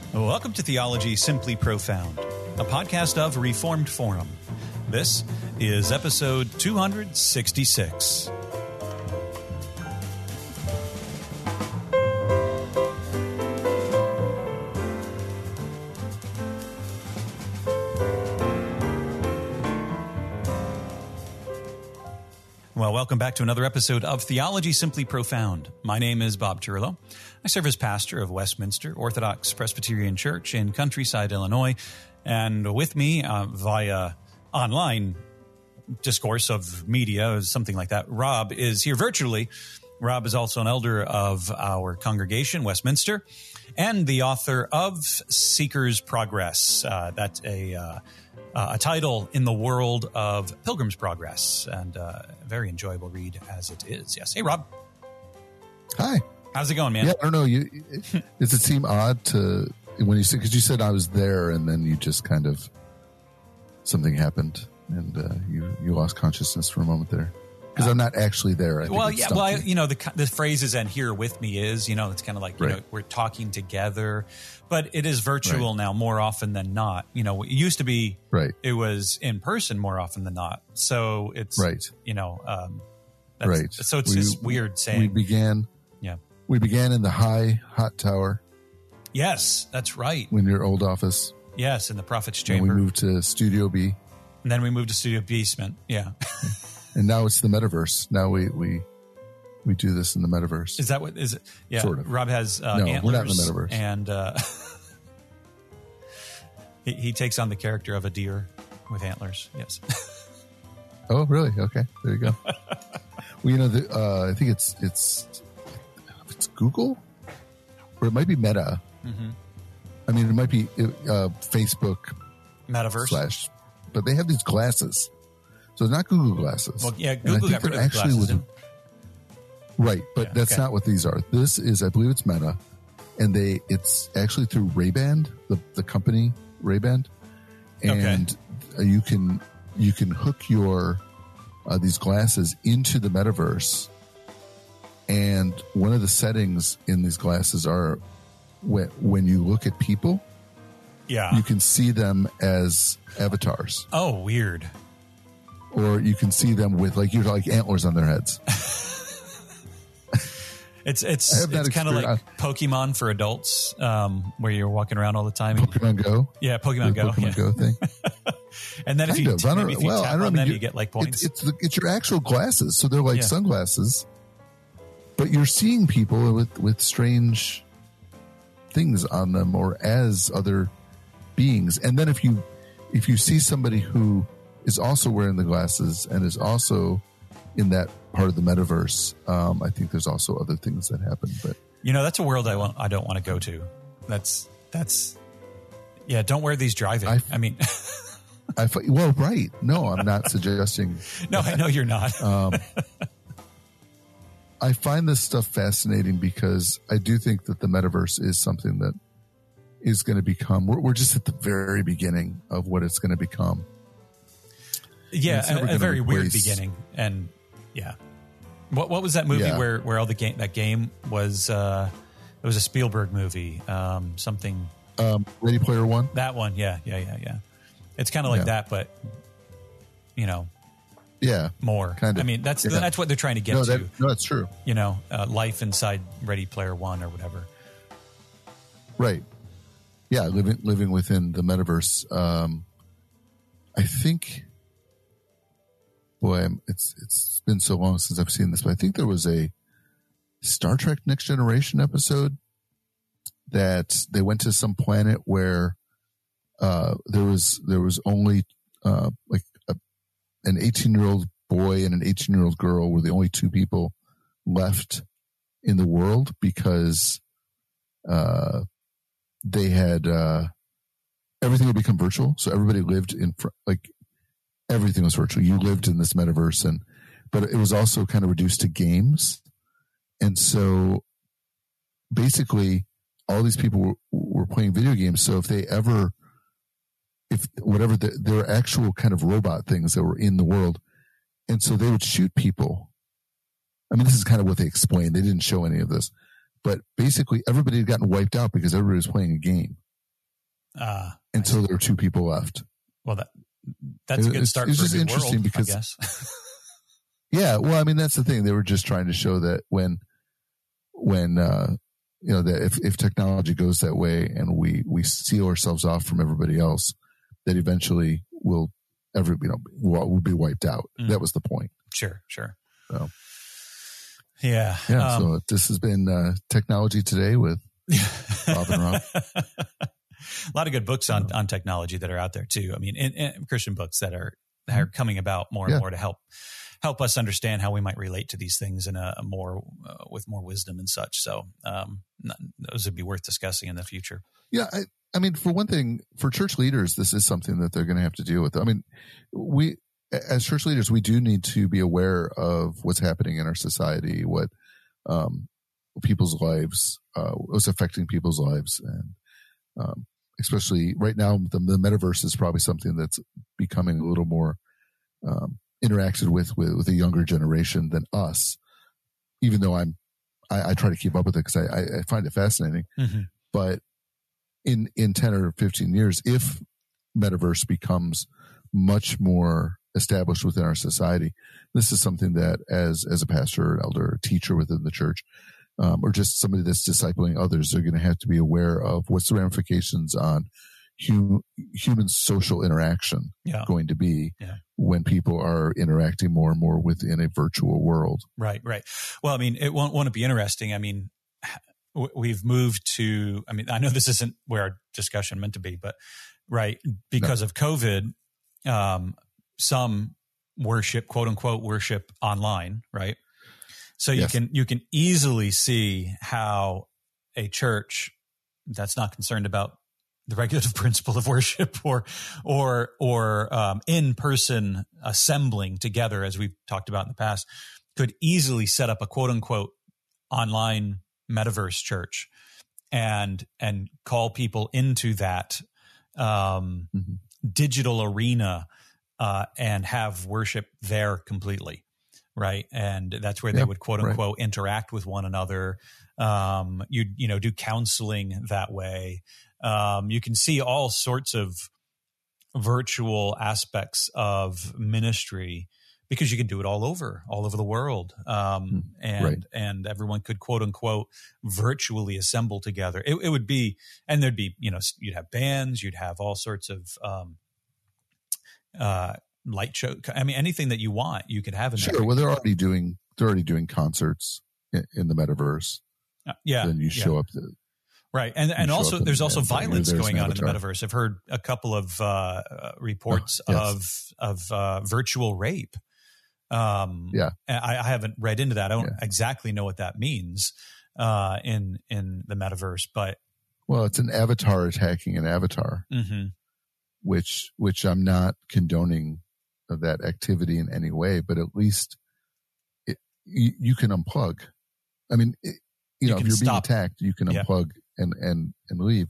Welcome to Theology Simply Profound, a podcast of Reformed Forum. This is episode 266. Well, welcome back to another episode of Theology Simply Profound. My name is Bob Turlo. I serve as pastor of Westminster Orthodox Presbyterian Church in Countryside, Illinois. And with me via online discourse of media, something like that, Rob is here virtually. Rob is also an elder of our congregation, Westminster, and the author of Seeker's Progress. That's a title in the world of Pilgrim's Progress, and a very enjoyable read as it is. Yes. Hey, Rob. Hi. How's it going, man? Yeah, I don't know. Does it seem odd to when you said, because you said I was there and then you just kind of, something happened and you lost consciousness for a moment there? Because I'm not actually there. The phrases "and here with me" is, it's kind of like, right. We're talking together, but it is virtual now more often than not. It used to be, right. It was in person more often than not. So it's, right. Right. So it's just weird saying. We began in the high hot tower. Yes, that's right. In your old office. Yes, in the Prophet's Chamber. And we moved to Studio B. And then we moved to Studio Basement. Yeah. And now it's the metaverse. Now we do this in the metaverse. Is that what is it? Yeah. Sort of. Rob has no, antlers. We're not in the metaverse. And he takes on the character of a deer with antlers. Yes. Oh, really? Okay. There you go. Well, I think it's Google, or it might be Meta. Mm-hmm. I mean, it might be Facebook Metaverse / but they have these glasses. So it's not Google glasses. Well, yeah, Google got rid of the glasses. Right, but that's not what these are. This is, I believe it's Meta, and it's actually through Ray-Ban, the company Ray-Ban, and you can hook your these glasses into the metaverse, and one of the settings in these glasses are when you look at people, you can see them as avatars. Oh, weird. Or you can see them with like antlers on their heads. It's kind of like Pokemon for adults, where you're walking around all the time. Pokemon Go? Yeah, Pokemon Go. Pokemon Go thing. And then if you tap on them, you get like points. It's your actual glasses. So they're like sunglasses, but you're seeing people with strange things on them or as other beings. And then if you see somebody who is also wearing the glasses and is also in that part of the metaverse, I think there's also other things that happen. But that's a world I don't want to go to. That's don't wear these driving. Well, right. No, I'm not suggesting. No, I know you're not. I find this stuff fascinating because I do think that the metaverse is something that is going to become. We're just at the very beginning of what it's going to become. Yeah, a very weird beginning, and what was that movie where all that game was? It was a Spielberg movie, something. Ready Player One. That one, yeah. It's kind of like that, but more. Kind of. I mean, that's what they're trying to get to. No, that's true. Life inside Ready Player One or whatever. Right. Yeah, living within the metaverse. I think. Boy, it's been so long since I've seen this, but I think there was a Star Trek Next Generation episode that they went to some planet where there was only like an 18-year-old boy and an 18-year-old girl were the only two people left in the world because they had everything had become virtual, so everybody lived in everything was virtual. You lived in this metaverse, but it was also kind of reduced to games. And so basically all these people were playing video games. So there were actual kind of robot things that were in the world. And so they would shoot people. I mean, this is kind of what they explained. They didn't show any of this, but basically everybody had gotten wiped out because everybody was playing a game. until there were 2 people left. Well, that's a good start for just a new interesting world, because, I guess. Yeah, well, I mean, that's the thing. They were just trying to show that when that if technology goes that way and we seal ourselves off from everybody else, that eventually we'll be wiped out. Mm. That was the point. Sure. So, yeah. So this has been Technology Today with Bob and Rob. A lot of good books on technology that are out there too. I mean, in Christian books that are coming about more and more to help us understand how we might relate to these things in a more with more wisdom and such. So those would be worth discussing in the future. Yeah, I mean, for one thing, for church leaders, this is something that they're going to have to deal with. I mean, we as church leaders, we do need to be aware of what's happening in our society, what people's lives, what's affecting people's lives, and especially right now, the metaverse is probably something that's becoming a little more interacted with a younger generation than us, even though I try to keep up with it because I find it fascinating. Mm-hmm. But in 10 or 15 years, if metaverse becomes much more established within our society, this is something that as a pastor, or elder, or teacher within the church, or just somebody that's discipling others, they're going to have to be aware of what's the ramifications on human social interaction going to be when people are interacting more and more within a virtual world. Right. Well, I mean, it won't be interesting. I mean, we've moved to, I mean, I know this isn't where our discussion meant to be, but because of COVID, some worship, quote unquote, worship online, right? So you can easily see how a church that's not concerned about the regulative principle of worship or in-person assembling together, as we've talked about in the past, could easily set up a quote unquote online metaverse church and call people into that digital arena and have worship there completely. Right. And that's where they would quote unquote interact with one another. Do counseling that way. You can see all sorts of virtual aspects of ministry because you can do it all over the world. And everyone could quote unquote virtually assemble together. It would be, and there'd be, you'd have bands, you'd have all sorts of, light show. I mean, anything that you want, you could have in there. Sure. Well, they're already doing concerts in the metaverse. Then you show up. Right. And also there's also violence going on in the metaverse. I've heard a couple of reports of virtual rape. I haven't read into that. I don't exactly know what that means in the metaverse, but it's an avatar attacking an avatar, which I'm not condoning of that activity in any way, but at least you can unplug. I mean, if you're being attacked, you can unplug and leave.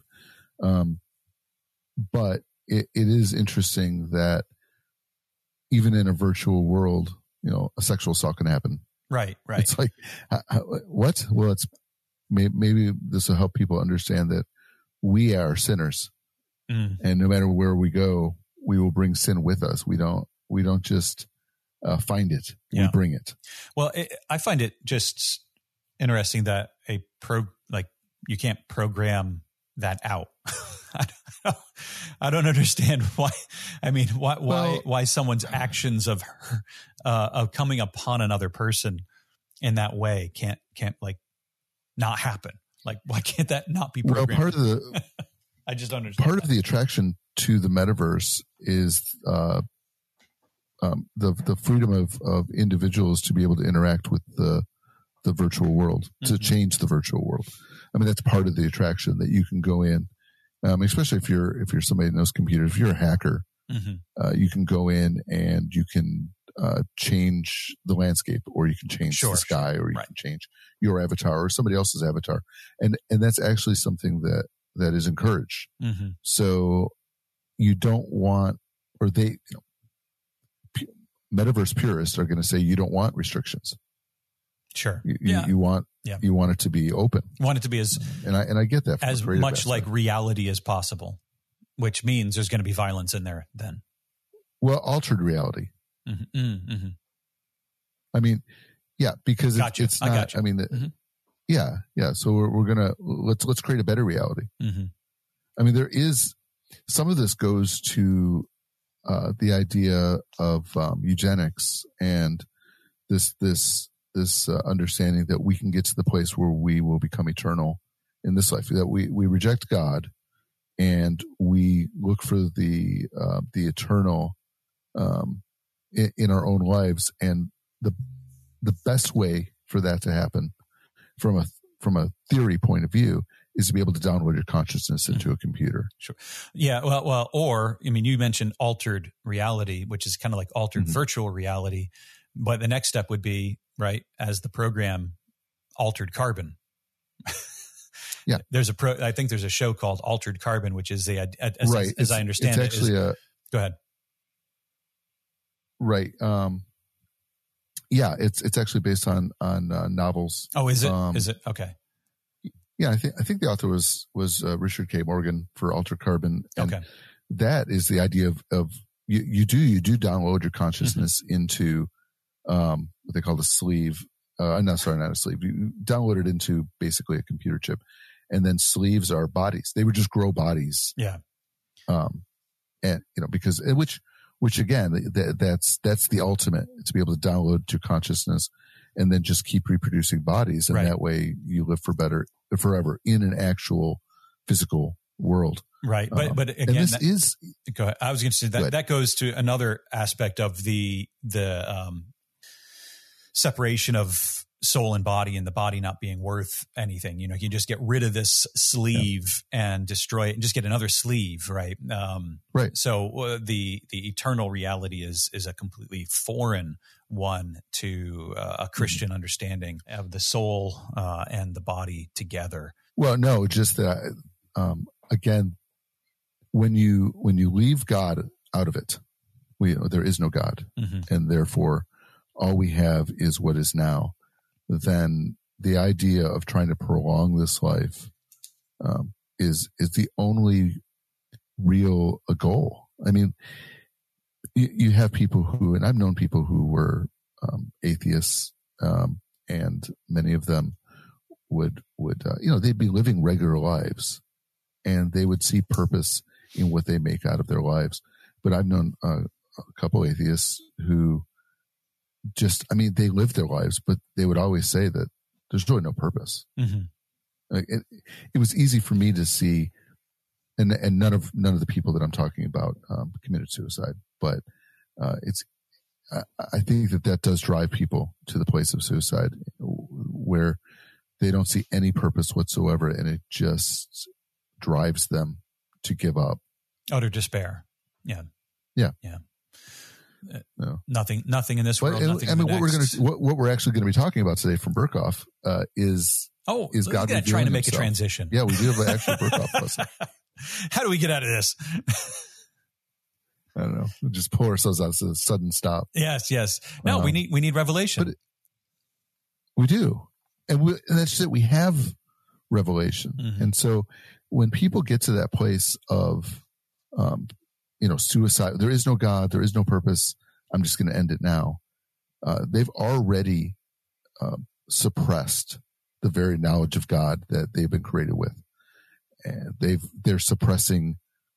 But it is interesting that even in a virtual world, a sexual assault can happen. Right. It's like, what? Well, it's maybe this will help people understand that we are sinners, and no matter where we go, we will bring sin with us. We don't just find it; we bring it. Well, I find it just interesting that you can't program that out. I don't understand why. I mean, why someone's actions of coming upon another person in that way can't not happen. Like, why can't that not be programmed? Well, part of the I just don't understand. Part of the attraction to the metaverse is the freedom of individuals to be able to interact with the virtual world, to change the virtual world. I mean, that's part of the attraction, that you can go in, especially if you're somebody that knows computers. If you're a hacker, you can go in and you can change the landscape, or you can change the sky, or you can change your avatar or somebody else's avatar, and that's actually something that is encouraged. So you don't want, or metaverse purists are going to say you don't want restrictions. Sure. You want it to be open. You want it to be and I get that, as much like reality as possible. which means there's going to be violence in there then. Well, altered reality. Mm-hmm. Mm-hmm. I mean, yeah, because it's not. Gotcha. I mean, yeah. So we're gonna let's create a better reality. Mm-hmm. I mean, there is some of this goes to the idea of eugenics and this understanding that we can get to the place where we will become eternal in this life. That we reject God and we look for the eternal in our own lives, and the best way for that to happen from a theory point of view is to be able to download your consciousness into a computer. Sure. Yeah. Well, or, I mean, you mentioned altered reality, which is kind of like altered virtual reality, but the next step would be, right, as the program Altered Carbon. Yeah. I think there's a show called Altered Carbon, which is as I understand it's actually go ahead. Right. Yeah, it's actually based on novels. Oh, is it? Is it? Okay. Yeah, I think the author was Richard K. Morgan for Altered Carbon. And okay. That is the idea of you do download your consciousness into what they call the sleeve. Not a sleeve. You download it into basically a computer chip, and then sleeves are bodies. They would just grow bodies. Yeah. And because which again, that's the ultimate, to be able to download your consciousness and then just keep reproducing bodies. And that way you live forever in an actual physical world. Right. But again, go ahead. I was going to say that goes to another aspect of the separation of soul and body, and the body not being worth anything. You can just get rid of this sleeve and destroy it and just get another sleeve. Right. Right. So the eternal reality is a completely foreign one to a Christian understanding of the soul and the body together. Well, no, just that, again, when you leave God out of it, there is no God, and therefore all we have is what is now. Then the idea of trying to prolong this life is the only real goal. I mean, you have people who, and I've known people who were atheists, and many of them would they'd be living regular lives, and they would see purpose in what they make out of their lives. But I've known a couple atheists who they lived their lives, but they would always say that there's really no purpose. It was easy for me to see, and none of the people that I'm talking about committed suicide, but I think that does drive people to the place of suicide, where they don't see any purpose whatsoever, and it just drives them to give up. Utter despair. Yeah. Yeah. Yeah. No. Nothing in this world. Nothing in the next. What we're actually going to be talking about today from Berkhof is God trying to make himself. A transition. Yeah, we do have an actual Berkhof lesson. How do we get out of this? I don't know. We just pull ourselves out to a sudden stop. Yes. No, we need revelation. But we do, and that's it. We have revelation, and so when people get to that place of suicide, there is no God, there is no purpose, I'm just going to end it now. They've already suppressed the very knowledge of God that they've been created with. And they're suppressing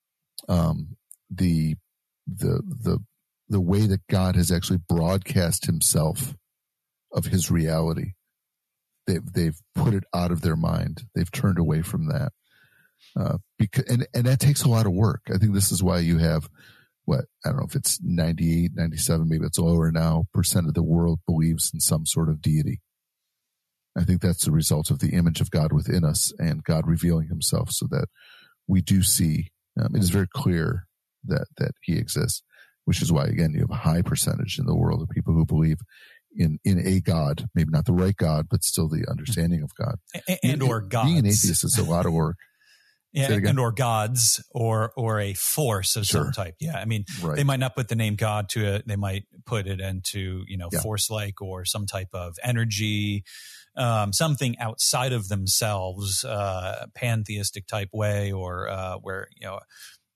the way that God has actually broadcast himself of his reality. They've put it out of their mind. They've turned away from that. Because that takes a lot of work. I think this is why you have I don't know if it's 98, 97, maybe it's lower now, % of the world believes in some sort of deity. I think that's the result of the image of God within us and God revealing himself, so that we do see, it is very clear that he exists, which is why, again, you have a high percentage in the world of people who believe in a God, maybe not the right God, but still the understanding of God. Or gods. Being an atheist is a lot of work. Yeah, and or gods or a force of some type. Yeah, I mean, They might not put the name God to it. They might put it into force-like or some type of energy, something outside of themselves, pantheistic type way, or where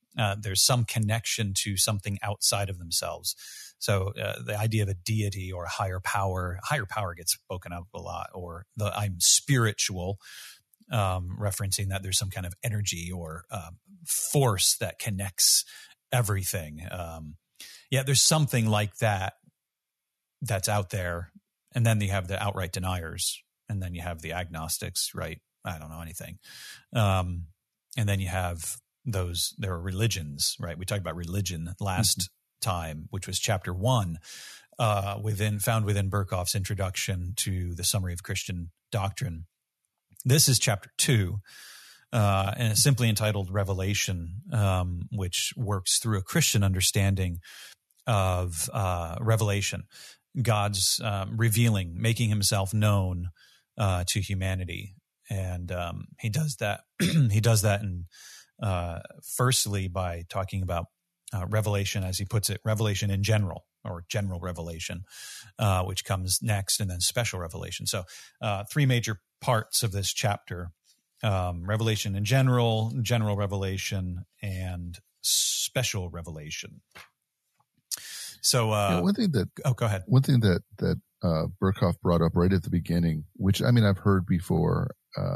There's some connection to something outside of themselves. So the idea of a deity or a higher power gets spoken of a lot, or I'm spiritual, referencing that there's some kind of energy or force that connects everything. There's something like that that's out there. And then you have the outright deniers, and then you have the agnostics, right? I don't know anything. And then you have there are religions, right? We talked about religion last time, which was chapter 1, found within Berkhof's introduction to the Summary of Christian Doctrine. This is chapter 2, and it's simply entitled Revelation, which works through a Christian understanding of revelation, God's revealing, making himself known to humanity. And he does that. He does that firstly by talking about revelation, as he puts it, revelation in general, or general revelation, which comes next, and then special revelation. So 3 major parts of this chapter: revelation in general revelation, and special revelation. So one thing that go ahead. One thing that Berkhof brought up right at the beginning, which I've heard before,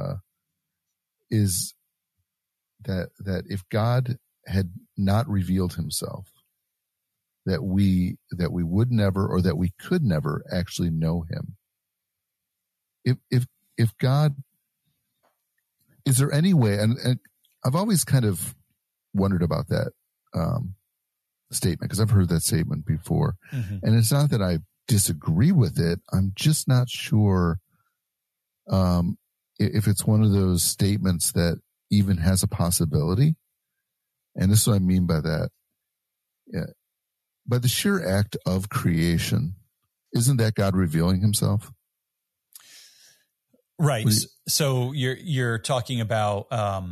is that if God had not revealed himself, that we would never, or that we could never actually know him. If God, is there any way, and I've always kind of wondered about that statement, because I've heard that statement before. And it's not that I disagree with it. I'm just not sure if it's one of those statements that even has a possibility. And this is what I mean by that. Yeah. By the sheer act of creation, isn't that God revealing himself? Right. So you're talking about,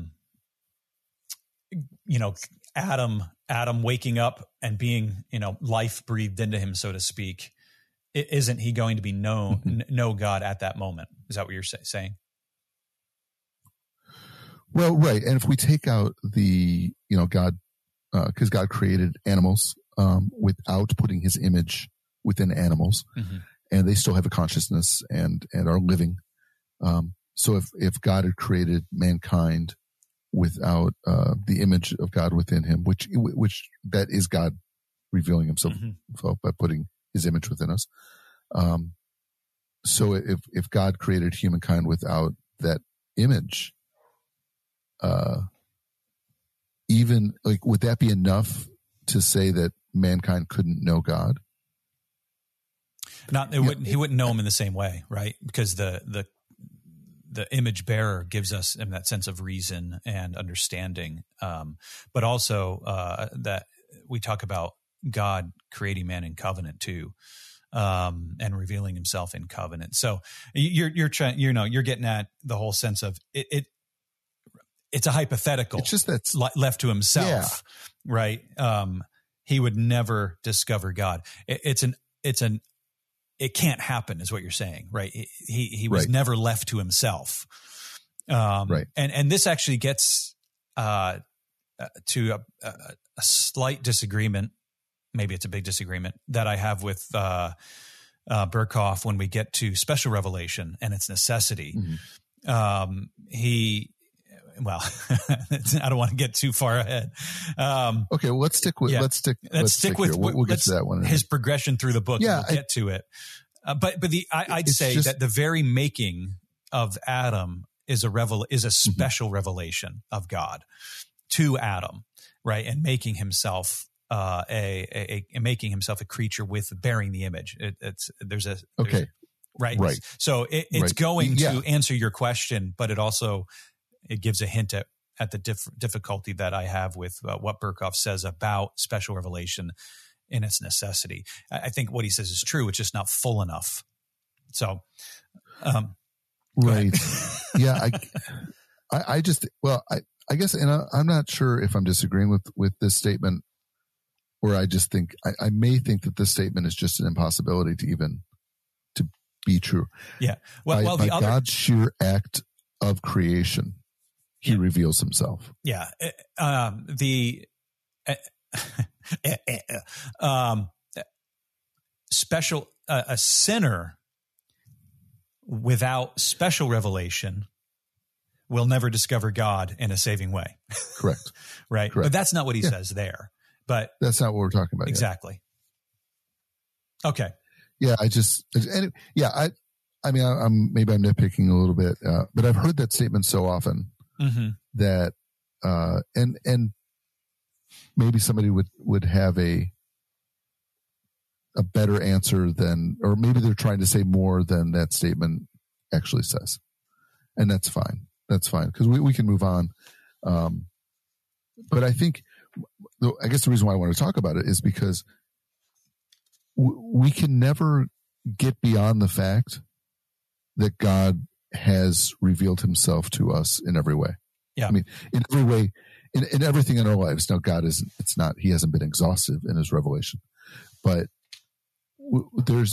Adam waking up and being, life breathed into him, so to speak. Isn't he going to be know God at that moment? Is that what you're saying? Well, right. And if we take out the, God, because God created animals without putting his image within animals, and they still have a consciousness and are living. So if God had created mankind without the image of God within him, which that is God revealing himself by putting his image within us. So if God created humankind without that image, even would that be enough to say that mankind couldn't know God? He wouldn't know him in the same way, right? Because the image bearer gives us in that sense of reason and understanding, but also that we talk about God creating man in covenant too, and revealing himself in covenant. So you're trying, you're getting at the whole sense of it. It's a hypothetical. It's just that's left to himself, right? He would never discover God. It can't happen, is what you're saying, right? He was never left to himself. Right. And this actually gets to a slight disagreement. Maybe it's a big disagreement that I have with Berkhof when we get to special revelation and its necessity. I don't want to get too far ahead. Okay, well, let's stick with we'll get to that one. His progression through the book. Yeah, we'll get to it. But I'd say that the very making of Adam is a special revelation of God to Adam, right? And making himself making himself a creature with bearing the image. Right. So it's going to answer your question, but it gives a hint at the difficulty that I have with what Berkhof says about special revelation in its necessity. I think what he says is true. It's just not full enough. So, right. Yeah. I guess, and I'm not sure if I'm disagreeing with this statement, or I just think, I may think that this statement is just an impossibility to be true. Yeah. By God's sheer act of creation, he reveals himself. Yeah. a sinner without special revelation will never discover God in a saving way. Correct. Right. Correct. But that's not what he says there. But that's not what we're talking about. Exactly. Yet. Okay. Yeah. I mean, maybe I'm nitpicking a little bit, but I've heard that statement so often that, and maybe somebody would have a better answer than, or maybe they're trying to say more than that statement actually says. And that's fine. That's fine. Because we can move on. But I think, I guess the reason why I want to talk about it is because we can never get beyond the fact that God has revealed himself to us in every way. Yeah. I mean, in every way, in everything in our lives. Now, God isn't, he hasn't been exhaustive in his revelation, but there's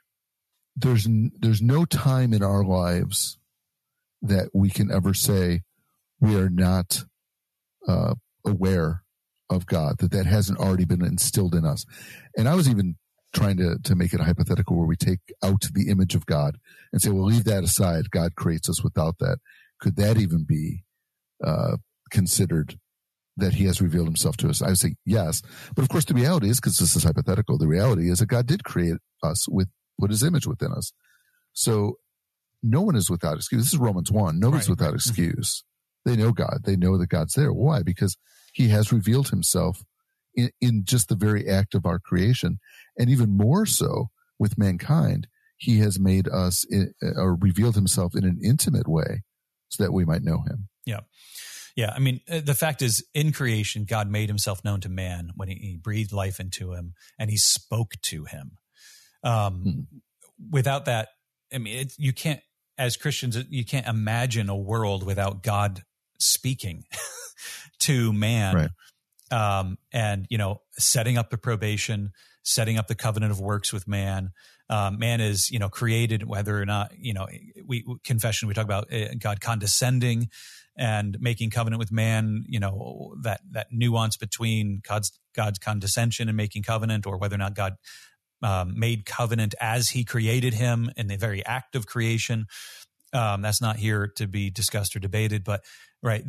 no time in our lives that we can ever say we are not aware of God, that hasn't already been instilled in us. And I was even trying to make it a hypothetical where we take out the image of God and say, well, leave that aside. God creates us without that. Could that even be considered that he has revealed himself to us? I would say yes. But of course, the reality is, because this is hypothetical, the reality is that God did create us put his image within us. So no one is without excuse. This is Romans 1. Nobody's without excuse. They know God. They know that God's there. Why? Because he has revealed himself in just the very act of our creation. And even more so with mankind, he has made us or revealed himself in an intimate way so that we might know him. Yeah. Yeah. I mean, the fact is, in creation, God made himself known to man when he breathed life into him and he spoke to him. Without that, I mean, you can't, as Christians, you can't imagine a world without God speaking to man. Right. And, setting up the probation, setting up the covenant of works with man. Man is, created, whether or not, we talk about God condescending and making covenant with man, that nuance between God's condescension and making covenant, or whether or not God made covenant as he created him in the very act of creation. That's not here to be discussed or debated, but right,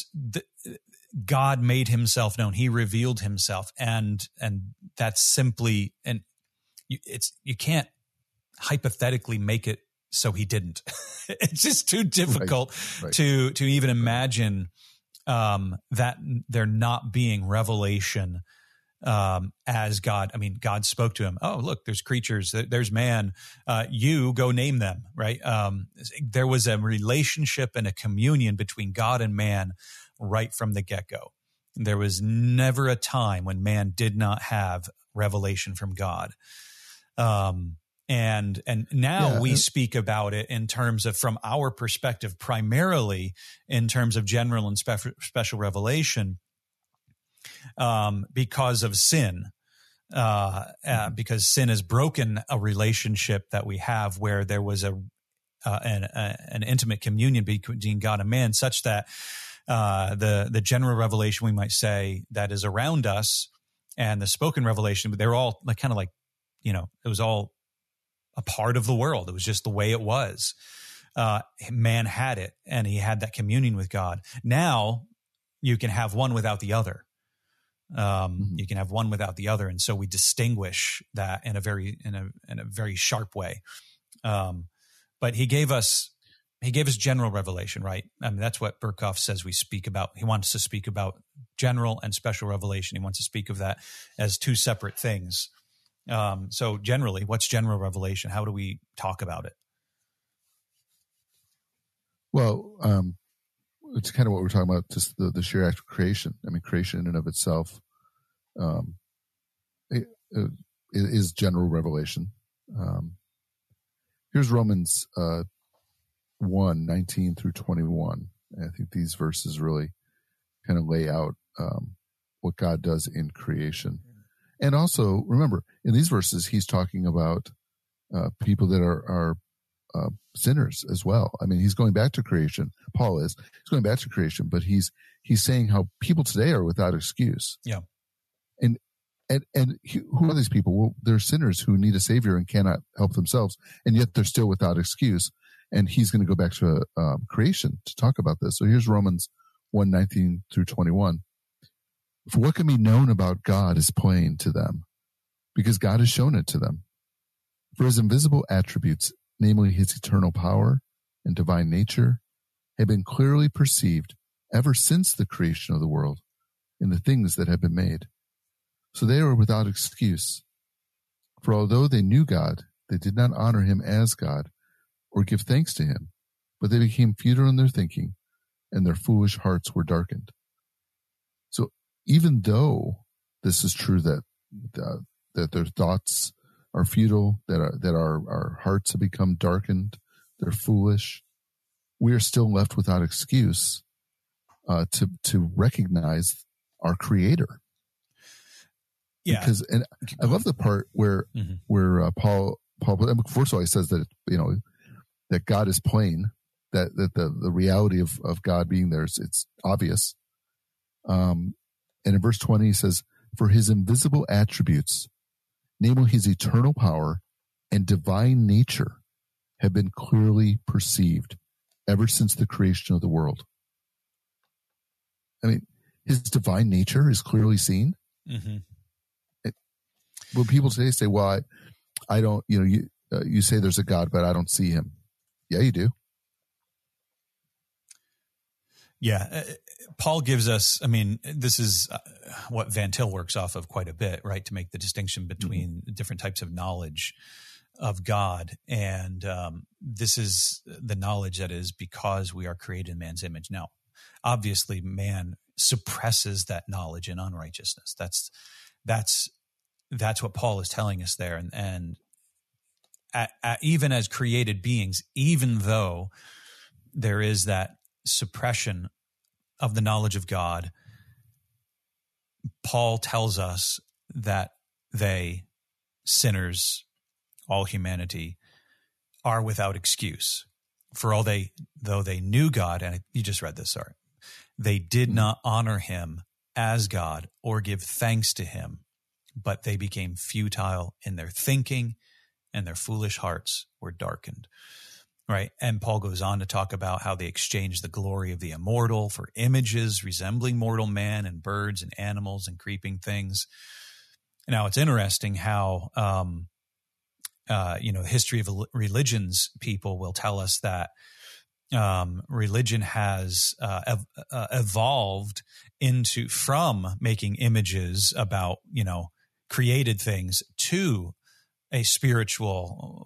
God made himself known. He revealed himself, and that's simply, and you can't hypothetically make it so he didn't. It's just too difficult to even imagine that there not being revelation as God. I mean, God spoke to him. Oh, look, there's creatures, there's man. You go name them, right? There was a relationship and a communion between God and man right from the get-go. There was never a time when man did not have revelation from God. And now we speak about it in terms of, from our perspective, primarily in terms of general and special revelation, because of sin, because sin has broken a relationship that we have where there was an intimate communion between God and man, such that the general revelation, we might say, that is around us, and the spoken revelation, but they're all kind of like, it was all a part of the world. It was just the way it was. Man had it, and he had that communion with God. Now you can have one without the other. You can have one without the other, and so we distinguish that in a very sharp way. But he gave us general revelation, right? I mean, that's what Berkhoff says we speak about. He wants to speak about general and special revelation. He wants to speak of that as two separate things. So generally, what's general revelation? How do we talk about it? Well, it's kind of what we're talking about, just the sheer act of creation. I mean, creation in and of itself is general revelation. Here's Romans 1:19 through 21. And I think these verses really kind of lay out what God does in creation. And also, remember, in these verses, he's talking about people that are sinners as well. I mean, he's going back to creation. Paul is. He's going back to creation, but he's saying how people today are without excuse. Yeah. And who are these people? Well, they're sinners who need a savior and cannot help themselves, and yet they're still without excuse. And he's going to go back to creation to talk about this. So here's Romans 1:19 through 21. For what can be known about God is plain to them, because God has shown it to them. For his invisible attributes, namely his eternal power and divine nature, have been clearly perceived ever since the creation of the world in the things that have been made. So they were without excuse. For although they knew God, they did not honor him as God or give thanks to him, but they became futile in their thinking, and their foolish hearts were darkened. So even though this is true that their thoughts are futile, that our hearts have become darkened, they're foolish, we are still left without excuse to recognize our Creator. Yeah, because, and I love the part where Paul first of all, he says that that God is plain, that the reality of God being there it's obvious. And in verse 20 he says, "For his invisible attributes, namely his eternal power and divine nature, have been clearly perceived ever since the creation of the world." I mean, his divine nature is clearly seen. Mm-hmm. When people today say, "Well, I don't," you say there's a God, but I don't see him. Yeah, you do. Yeah. Paul gives us, I mean, this is what Van Til works off of quite a bit, right? To make the distinction between different types of knowledge of God. And this is the knowledge that is because we are created in man's image. Now, obviously, man suppresses that knowledge in unrighteousness. That's what Paul is telling us there. And even as created beings, even though there is that suppression of the knowledge of God, Paul tells us that they, sinners, all humanity, are without excuse. For though they knew God, and you just read this, sorry, they did not honor him as God or give thanks to him, but they became futile in their thinking, and their foolish hearts were darkened. Right. And Paul goes on to talk about how they exchanged the glory of the immortal for images resembling mortal man and birds and animals and creeping things. Now, it's interesting how, the history of religions people will tell us that religion has evolved from making images about, created things to a spiritual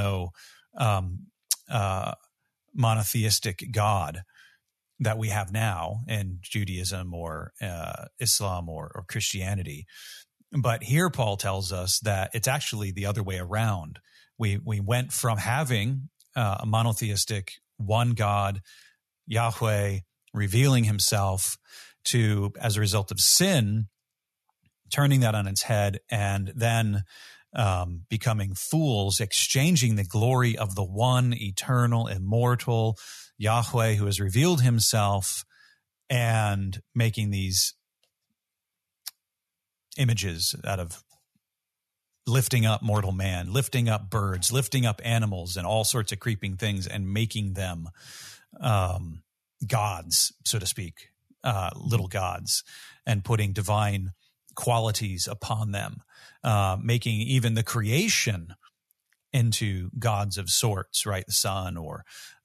monotheistic God that we have now in Judaism or Islam or Christianity. But here Paul tells us that it's actually the other way around. We went from having a monotheistic one God, Yahweh, revealing himself, to, as a result of sin, turning that on its head and then becoming fools, exchanging the glory of the one eternal, immortal Yahweh who has revealed himself and making these images out of lifting up mortal man, lifting up birds, lifting up animals and all sorts of creeping things and making them gods, so to speak, little gods, and putting divine qualities upon them, making even the creation into gods of sorts, right? The sun or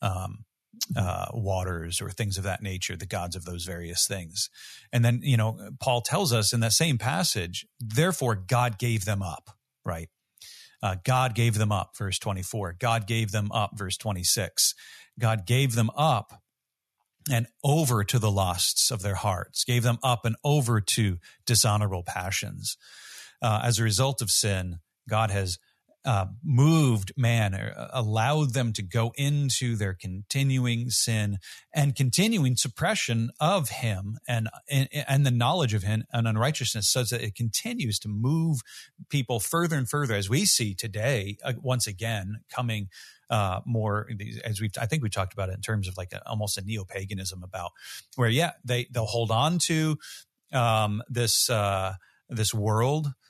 waters or things of that nature, the gods of those various things. And then, Paul tells us in that same passage, therefore God gave them up, right? God gave them up, verse 24. God gave them up, verse 26. God gave them up and over to the lusts of their hearts, gave them up and over to dishonorable passions. As a result of sin, God has moved man, allowed them to go into their continuing sin and continuing suppression of him and the knowledge of him and unrighteousness, such that it continues to move people further and further, as we see today, once again, coming more, as I think we talked about it in terms of like almost a neo-paganism about where, they'll hold on to this world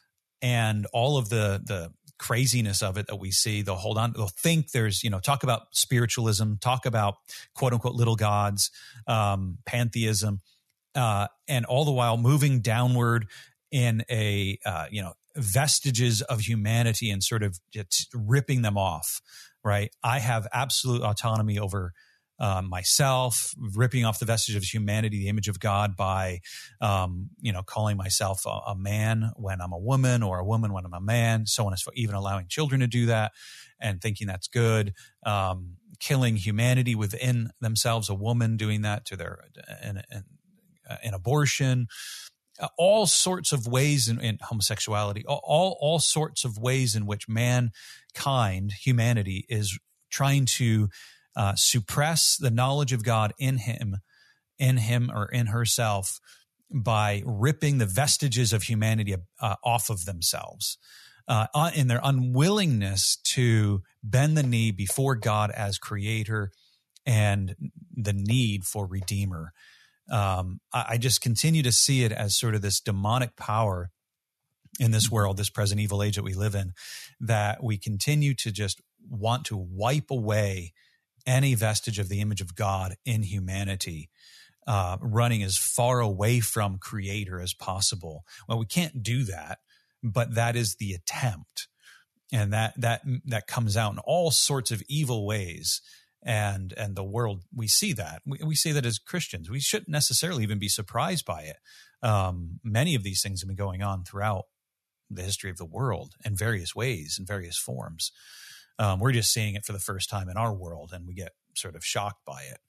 and all of the craziness of it that we see. They'll think there's, talk about spiritualism, talk about quote unquote little gods, pantheism, and all the while moving downward in a, vestiges of humanity and sort of just ripping them off, right? I have absolute autonomy over myself, ripping off the vestige of humanity, the image of God by, calling myself a man when I'm a woman, or a woman when I'm a man, so on as forth, even allowing children to do that and thinking that's good, killing humanity within themselves, a woman doing that to their an abortion, all sorts of ways in homosexuality, all sorts of ways in which mankind, humanity, is trying to suppress the knowledge of God in him or in herself by ripping the vestiges of humanity off of themselves in their unwillingness to bend the knee before God as creator and the need for redeemer. I just continue to see it as sort of this demonic power in this world, this present evil age that we live in, that we continue to just want to wipe away any vestige of the image of God in humanity, running as far away from creator as possible. Well, we can't do that, but that is the attempt. And that comes out in all sorts of evil ways. And the world, we see that. We see that as Christians. We shouldn't necessarily even be surprised by it. Many of these things have been going on throughout the history of the world in various ways, in various forms. We're just seeing it for the first time in our world, and we get sort of shocked by it.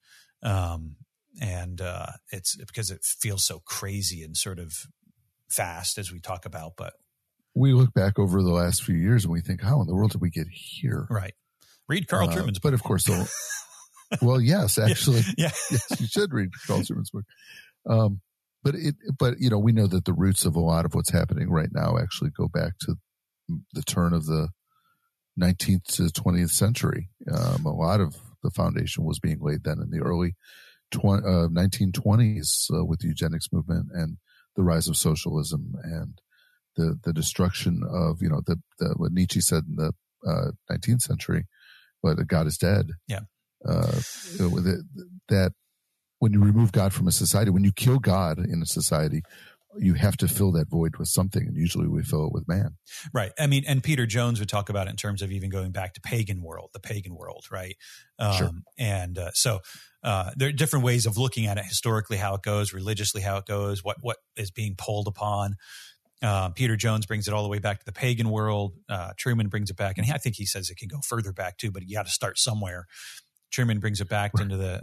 It's because it feels so crazy and sort of fast, as we talk about. But we look back over the last few years and we think, how in the world did we get here? Right. Read Carl Trueman's book. But of course, well, yes, actually, yeah. Yes, you should read Carl Trueman's book. But we know that the roots of a lot of what's happening right now actually go back to the turn of the 19th to 20th century. A lot of the foundation was being laid then in the early 1920s with the eugenics movement and the rise of socialism and the destruction of, what Nietzsche said in the 19th century, but God is dead. Yeah. That when you remove God from a society, when you kill God in a society, you have to fill that void with something, and usually we fill it with man. Right. I mean, and Peter Jones would talk about it in terms of even going back to the pagan world, right? Sure. And so there are different ways of looking at it historically, how it goes, religiously, how it goes, what is being pulled upon. Peter Jones brings it all the way back to the pagan world. Trueman brings it back, and I think he says it can go further back too, but you got to start somewhere. Trueman brings it back into the,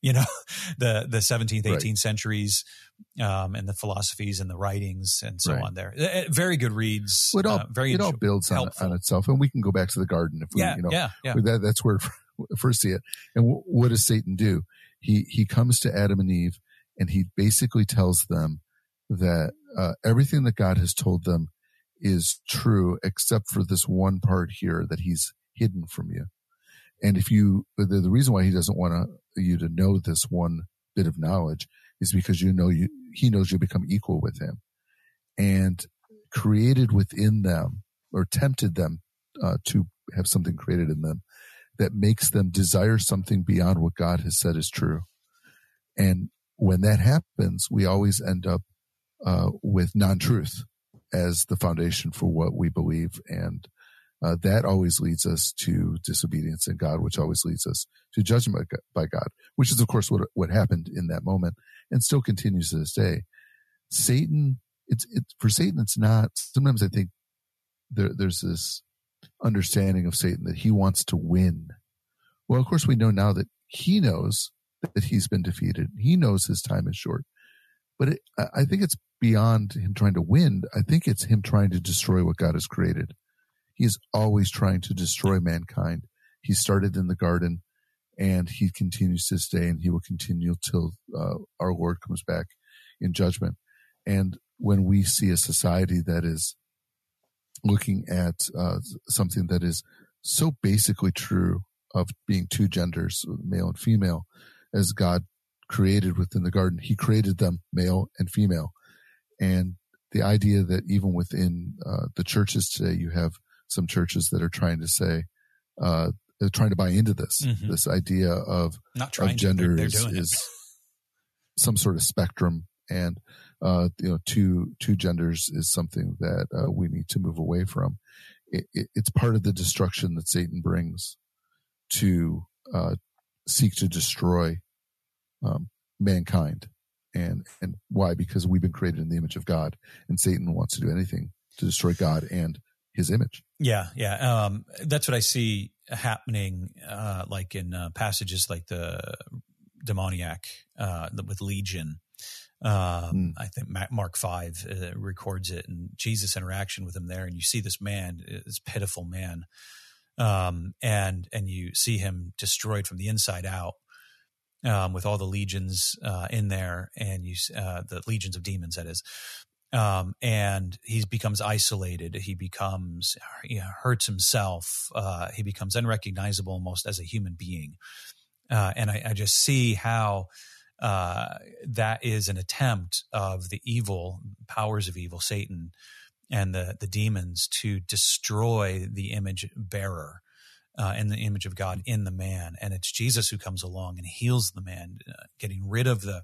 the 17th, 18th centuries, and the philosophies and the writings and so on there. Very good reads. It all builds on itself, and we can go back to the garden if we, that's where we first see it. And what does Satan do? He comes to Adam and Eve, and he basically tells them that everything that God has told them is true, except for this one part here that he's hidden from you. And the reason why he doesn't want you to know this one bit of knowledge is because he knows you become equal with him, and created within them, or tempted them to have something created in them that makes them desire something beyond what God has said is true. And when that happens, we always end up with non-truth as the foundation for what we believe, and that always leads us to disobedience in God, which always leads us to judgment by God, which is, of course, what happened in that moment and still continues to this day. Satan, for Satan, it's not. Sometimes I think there's this understanding of Satan that he wants to win. Well, of course, we know now that he knows that he's been defeated. He knows his time is short. But I think it's beyond him trying to win. I think it's him trying to destroy what God has created. He is always trying to destroy mankind. He started in the garden, and he continues to stay, and he will continue till our Lord comes back in judgment. And when we see a society that is looking at something that is so basically true of being two genders, male and female, as God created within the garden, he created them male and female. And the idea that even within the churches today, you have some churches that are trying to say, they're trying to buy into this, this idea of gender is some sort of spectrum, and two genders is something that we need to move away from. It's part of the destruction that Satan brings to seek to destroy mankind. And why? Because we've been created in the image of God, and Satan wants to do anything to destroy God and his image. Yeah. That's what I see happening, like in passages like the demoniac with Legion. I think Mark 5 records it, and Jesus' interaction with him there, and you see this man, this pitiful man, and you see him destroyed from the inside out. With all the legions in there, and the legions of demons, that is, and he becomes isolated. He hurts himself. He becomes unrecognizable almost as a human being. And I just see how that is an attempt of the evil powers of evil, Satan, and the demons to destroy the image bearer. And the image of God in the man. And it's Jesus who comes along and heals the man, getting rid of the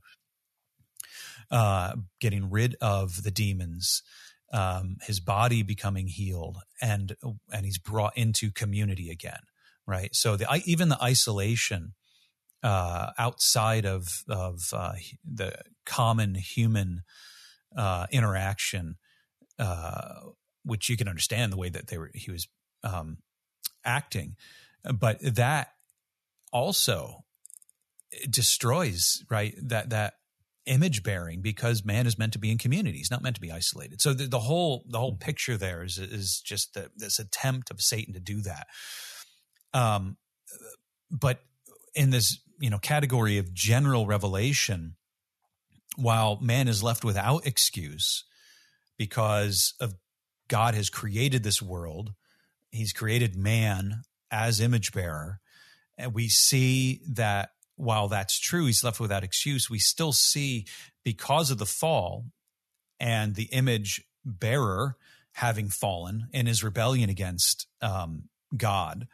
demons, his body becoming healed, and he's brought into community again, right? So even the isolation outside of the common human interaction, which you can understand the way that he was acting, but that also destroys, right, that image bearing, because man is meant to be in community. He's not meant to be isolated. So the whole picture there is just this attempt of Satan to do that. But in this category of general revelation, while man is left without excuse because of God has created this world, he's created man as image bearer, and we see that while that's true, he's left without excuse. We still see, because of the fall and the image bearer having fallen in his rebellion against God,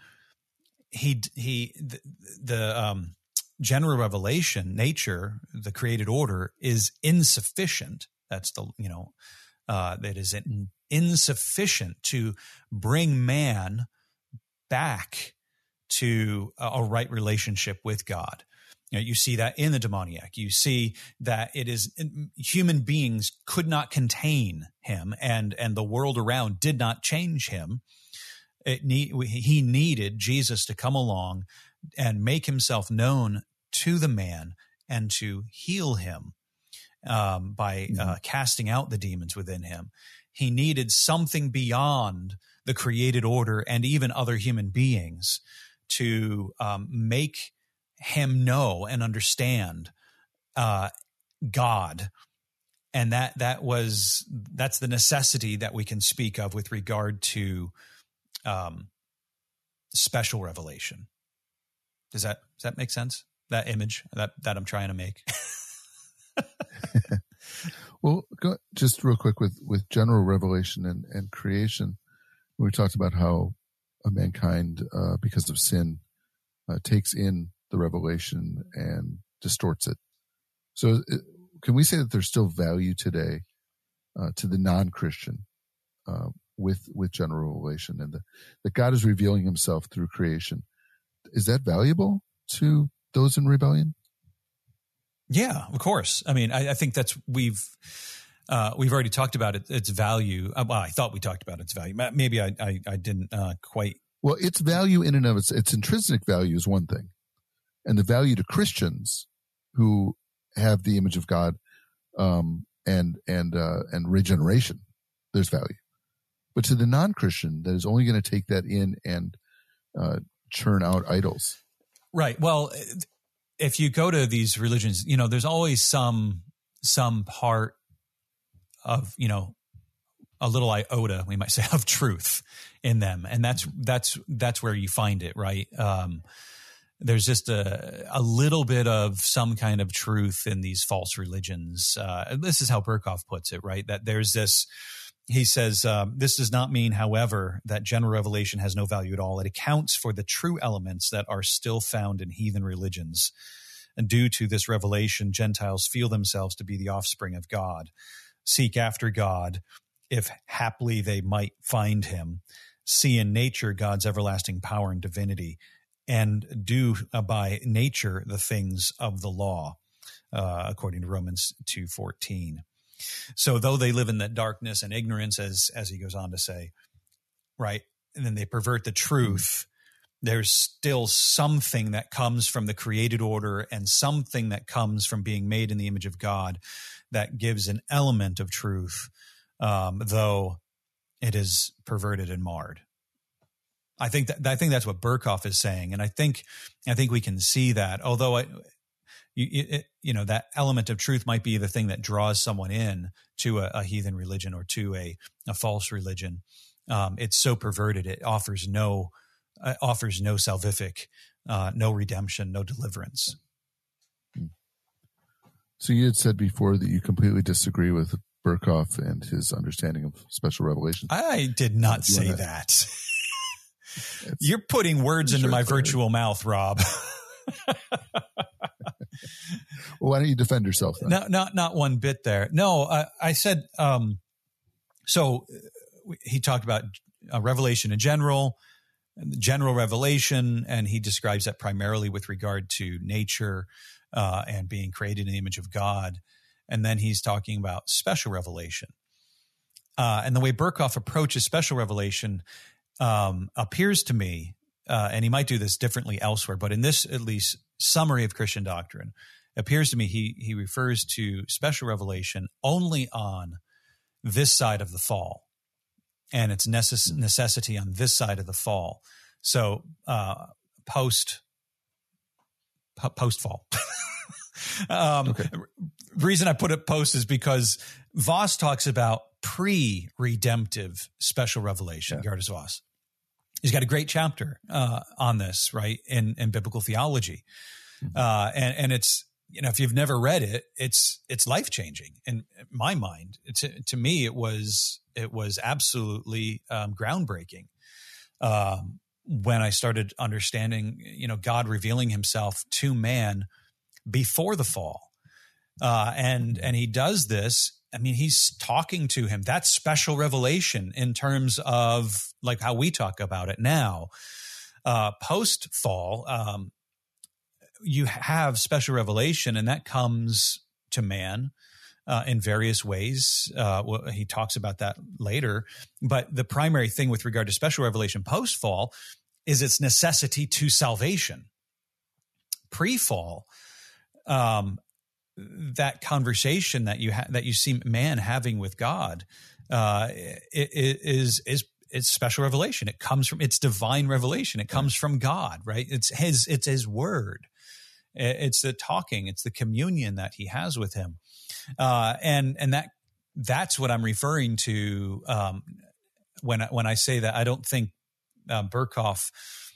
the general revelation, nature, the created order, is insufficient. That's that is insufficient to bring man back to a right relationship with God. You see that in the demoniac. You see that it is human beings could not contain him, and the world around did not change him. He needed Jesus to come along and make himself known to the man and to heal him by casting out the demons within him. He needed something beyond the created order and even other human beings to make him know and understand God. And that's the necessity that we can speak of with regard to special revelation. Does that make sense? That image that I'm trying to make. Well, just real quick with general revelation and creation, we talked about how mankind, because of sin, takes in the revelation and distorts it. So can we say that there's still value today to the non-Christian with general revelation, and that God is revealing himself through creation? Is that valuable to those in rebellion? Yeah, of course. I mean, I think that's we've already talked about its value. Well, I thought we talked about its value. Maybe I didn't quite. Well, its value in and of its intrinsic value is one thing, and the value to Christians who have the image of God and regeneration, there's value. But to the non-Christian that is only going to take that in and churn out idols, right? Well, if you go to these religions, there's always some part of, a little iota, we might say, of truth in them. And that's where you find it, right? there's just a little bit of some kind of truth in these false religions. This is how Berkhoff puts it, right? That there's this, he says, this does not mean, however, that general revelation has no value at all. It accounts for the true elements that are still found in heathen religions. And due to this revelation, Gentiles feel themselves to be the offspring of God, seek after God, if haply they might find him, see in nature God's everlasting power and divinity, and do by nature the things of the law, according to Romans 2:14. So though they live in that darkness and ignorance, as he goes on to say, right, and then they pervert the truth, there's still something that comes from the created order and something that comes from being made in the image of God that gives an element of truth, though it is perverted and marred. I think that's what Berkhoff is saying, and I think we can see that. Although that element of truth might be the thing that draws someone in to a heathen religion or to a false religion. It's so perverted; it offers no salvific, no redemption, no deliverance. So you had said before that you completely disagree with Berkhoff and his understanding of special revelation. I did not say that. You're putting words into my virtual mouth, Rob. Well, why don't you defend yourself then? No, not one bit there. No, I said, so he talked about revelation in general revelation, and he describes that primarily with regard to nature and being created in the image of God. And then he's talking about special revelation. And the way Berkhoff approaches special revelation appears to me, and he might do this differently elsewhere, but in this, at least, summary of Christian doctrine, appears to me he refers to special revelation only on this side of the fall and its necessity on this side of the fall. So post-fall. Okay. The reason I put it post is because Voss talks about pre-redemptive special revelation, Geerhardus Voss. He's got a great chapter on this, right, in biblical theology. And it's, if you've never read it, it's life-changing in my mind. To me, it was absolutely groundbreaking when I started understanding, God revealing himself to man before the fall. And he does this. I mean, he's talking to him. That's special revelation in terms of like how we talk about it now. Post-fall, you have special revelation, and that comes to man in various ways. He talks about that later. But the primary thing with regard to special revelation post-fall is its necessity to salvation. Pre-fall, that conversation that you see man having with God, is special revelation. It comes from, it's divine revelation. It comes from God, right? It's his word. It's the talking. It's the communion that he has with him, and that's what I'm referring to when I say that. I don't think Berkhoff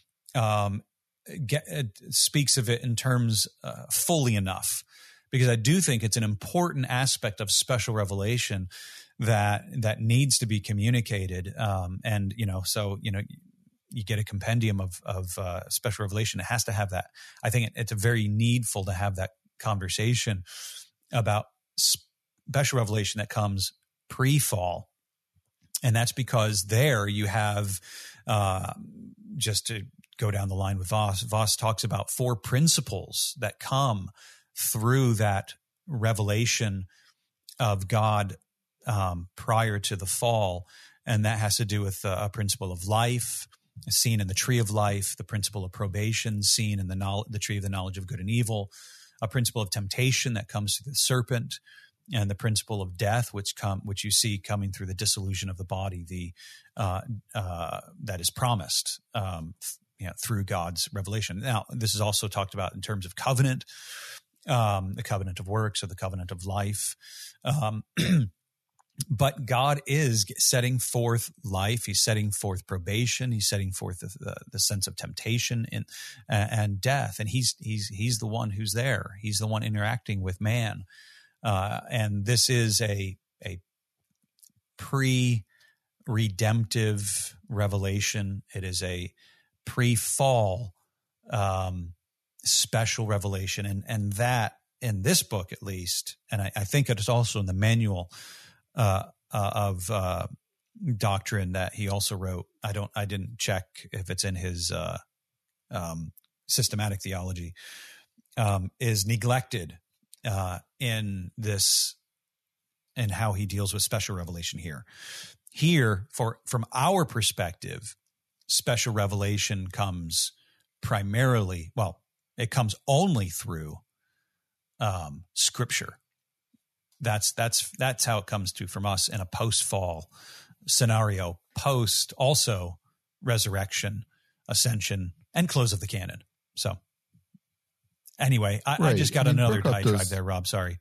speaks of it in terms fully enough. Because I do think it's an important aspect of special revelation that needs to be communicated. And, you get a compendium of special revelation. It has to have that. I think it's very needful to have that conversation about special revelation that comes pre-fall. And that's because there you have, just to go down the line with Voss talks about 4 principles that come through that revelation of God prior to the fall. And that has to do with a principle of life, seen in the tree of life, the principle of probation, seen in the tree of the knowledge of good and evil, a principle of temptation that comes through the serpent, and the principle of death, which you see coming through the dissolution of the body, that is promised through God's revelation. Now, this is also talked about in terms of covenant, the covenant of works or the covenant of life. But God is setting forth life. He's setting forth probation. He's setting forth the sense of temptation and death. And he's the one who's there. He's the one interacting with man. And this is a pre-redemptive revelation. It is a pre-fall special revelation. And that, in this book at least, and I think it's also in the manual of doctrine that he also wrote. I didn't check if it's in his systematic theology, is neglected in this, and how he deals with special revelation here. Here, from our perspective, special revelation comes primarily, it comes only through Scripture. That's how it comes to from us in a post-fall scenario, post also resurrection, ascension, and close of the canon. So anyway, I just got another diatribe there, Rob. Sorry.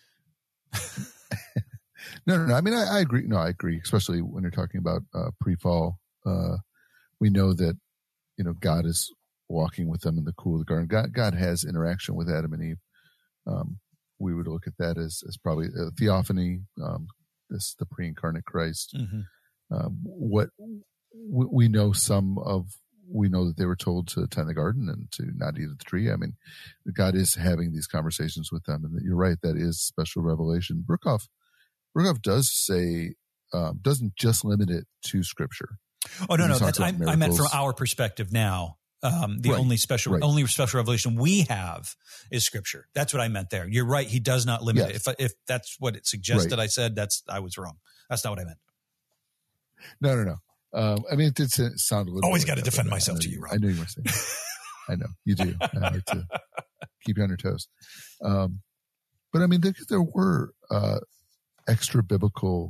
No. I mean, I agree. No, I agree. Especially when you're talking about pre-fall. We know that, God is walking with them in the cool of the garden. God has interaction with Adam and Eve. We would look at that as probably a theophany, the pre-incarnate Christ. Mm-hmm. What we know we know that they were told to tend the garden and to not eat of the tree. I mean, God is having these conversations with them, and you're right, that is special revelation. Berkhoff does say, doesn't just limit it to Scripture. Oh, no. I meant from our perspective now. Only special revelation we have is Scripture. That's what I meant there. You're right. He does not limit it. If that's what it suggested, right. I said I was wrong. That's not what I meant. No. I mean, it did sound a little. Always got to defend myself to you, Rob. I know you were saying. I know you do. I like to keep you on your toes. But I mean, there were extra biblical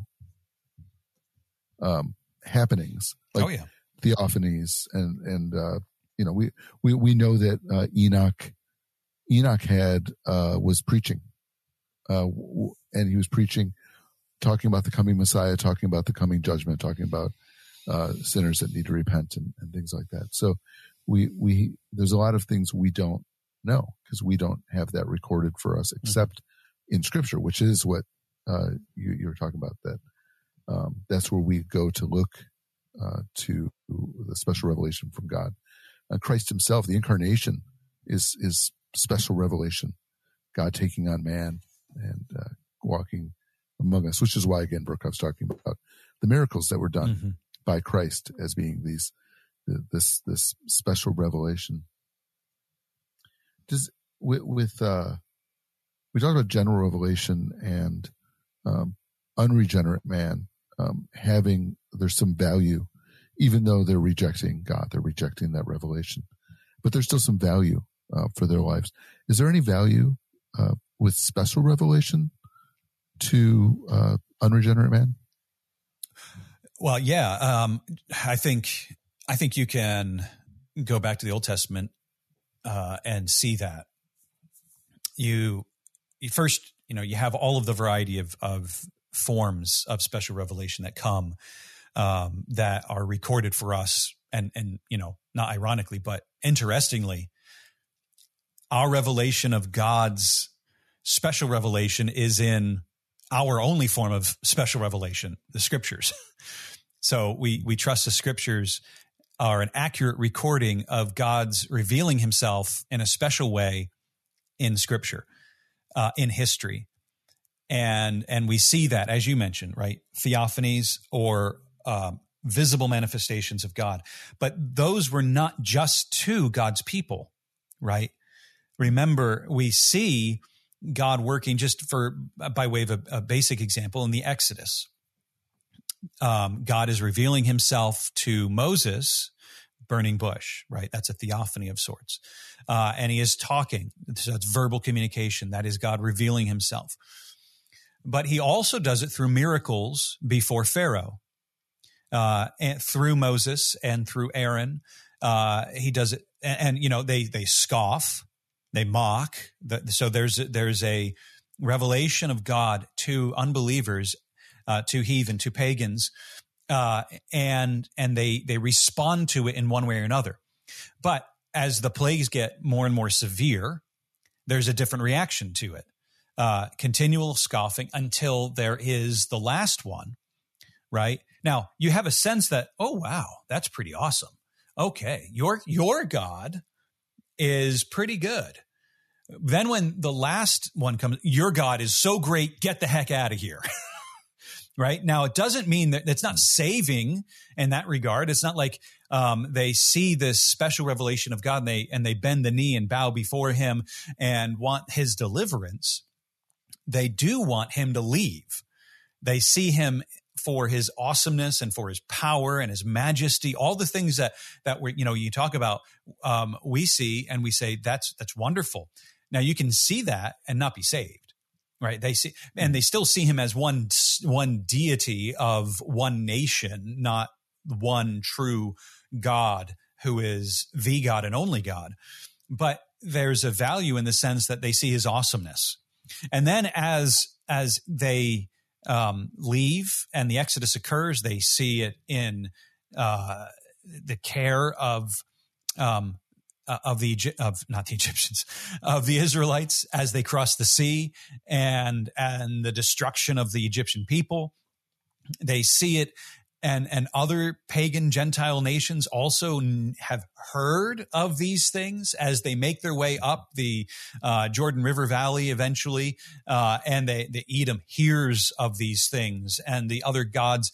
happenings, like theophanies, and we know that Enoch had was preaching, and he was preaching, talking about the coming Messiah, talking about the coming judgment, talking about sinners that need to repent and things like that. So we there's a lot of things we don't know because we don't have that recorded for us except in Scripture, which is what you were talking about. That that's where we go to look to the special revelation from God. Christ Himself, the incarnation, is special revelation. God taking on man and walking among us, which is why, again, Berkhoff's talking about the miracles that were done by Christ as being this special revelation. We talk about general revelation and unregenerate man there's some value, even though they're rejecting God, they're rejecting that revelation, but there's still some value for their lives. Is there any value with special revelation to unregenerate man? Well, yeah. I think you can go back to the Old Testament and see that. You first, you have all of the variety of forms of special revelation that come that are recorded for us, and not ironically, but interestingly, our revelation of God's special revelation is in our only form of special revelation, the Scriptures. So we trust the Scriptures are an accurate recording of God's revealing Himself in a special way in Scripture, in history. And we see that, as you mentioned, right? Theophanies or visible manifestations of God. But those were not just to God's people, right? Remember, we see God working by way of a basic example in the Exodus. God is revealing Himself to Moses, burning bush, right? That's a theophany of sorts. And He is talking. So it's verbal communication. That is God revealing Himself. But He also does it through miracles before Pharaoh, and through Moses and through Aaron. He does it, and they scoff, they mock. So there's a revelation of God to unbelievers to heathen, to pagans, and they respond to it in one way or another. But as the plagues get more and more severe, there's a different reaction to it. Continual scoffing until there is the last one, right? Now, you have a sense that, oh, wow, that's pretty awesome. Okay, your God is pretty good. Then when the last one comes, your God is so great, get the heck out of here. Right? Now, it doesn't mean that it's not saving in that regard. It's not like they see this special revelation of God and they bend the knee and bow before him and want his deliverance. They do want him to leave. They see him for his awesomeness and for his power and his majesty, all the things that we, you talk about, we see and we say, that's wonderful. Now you can see that and not be saved. Right. They see, and they still see him as one deity of one nation, not one true God who is the God and only God. But there's a value in the sense that they see his awesomeness. And then as they leave and the Exodus occurs, they see it in the care of the Israelites as they cross the sea and the destruction of the Egyptian people. They see it, and other pagan Gentile nations also have heard of these things as they make their way up the Jordan River Valley eventually, and the Edom hears of these things, and the other gods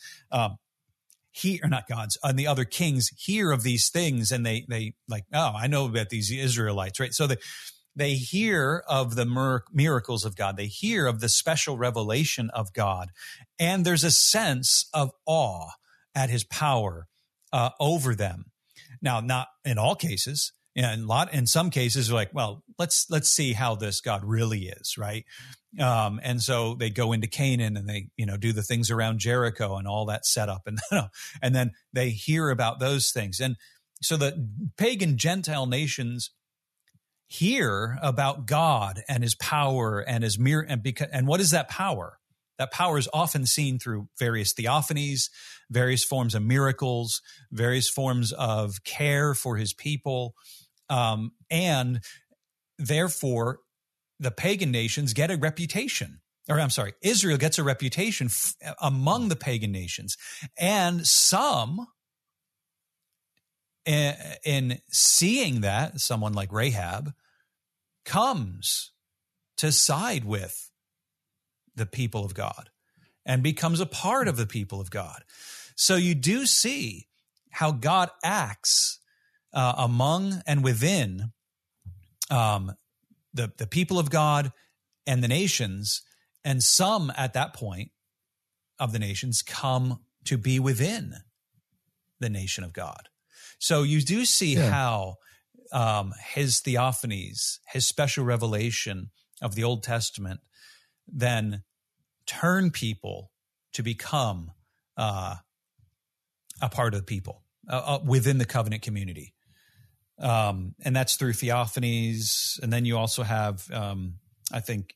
and the other kings hear of these things, and they like, oh, I know about these Israelites, right? So they hear of the miracles of God. They hear of the special revelation of God, and there's a sense of awe at his power over them. Now, not in all cases. In some cases, they're like, well, let's see how this God really is, right? And so they go into Canaan and they, do the things around Jericho and all that setup, and then they hear about those things. And so the pagan Gentile nations hear about God and his power and his and what is that power? That power is often seen through various theophanies, various forms of miracles, various forms of care for his people. And therefore, the pagan nations get a reputation, Israel gets a reputation among the pagan nations. And some, in seeing that, someone like Rahab comes to side with the people of God and becomes a part of the people of God. So you do see how God acts among and within the people of God and the nations, and some at that point of the nations come to be within the nation of God. So you do see how his theophanies, his special revelation of the Old Testament, then turn people to become a part of the people within the covenant community. And that's through theophanies. And then you also have, I think,